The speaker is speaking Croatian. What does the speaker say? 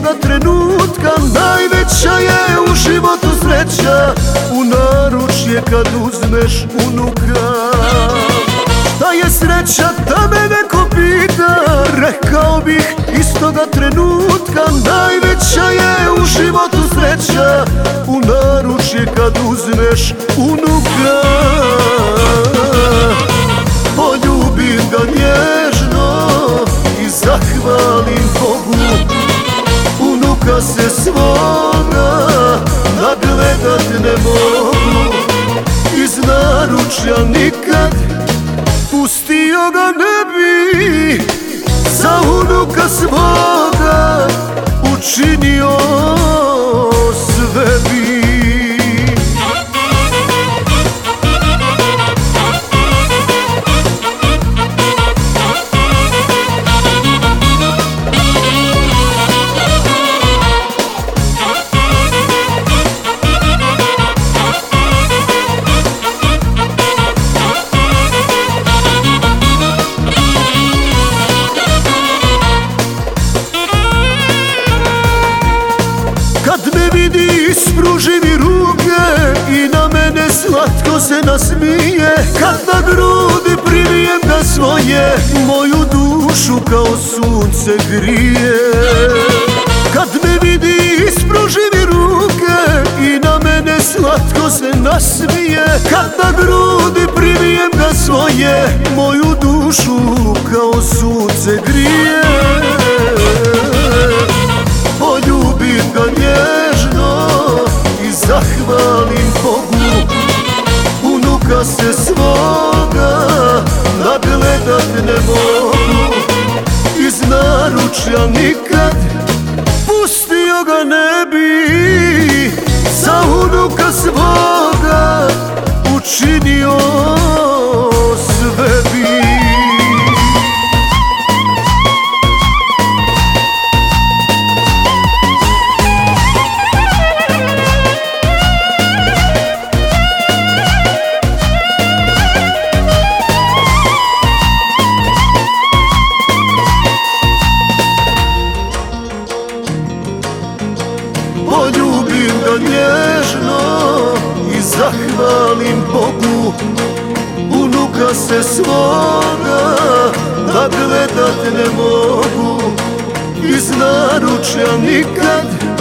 istoga trenutka najveća je u životu sreća, u naručje kad uzmeš unuka. Šta je sreća da me neko pita, rekao bih istoga trenutka najveća je u životu sreća, u naručje kad uzmeš unuka. Poljubim ga nježno i zahvalim Bogu, unuka se svoga nagledat ne mogu. Iz naručja nikad pustio ga ne bi, za unuka svoga učinio sve bi. Kad me vidi ispruži mi ruke i na mene slatko se nasmije, kad na grudi primijem ga svoje, moju dušu kao sunce grije. Kad me vidi ispruži mi ruke i na mene slatko se nasmije, kad na grudi primijem ga svoje, moju dušu kao sunce grije. Poljubim ga nježno i zahvalim Bogu, unuka se svoga nagledat ne mogu. Iz naručja nikad pustio ga ne bi, za unuka svoga učinio sve bi. Poljubim ga nježno i zahvalim Bogu, unuka se svoga nagledat ne mogu. Iz naručja nikad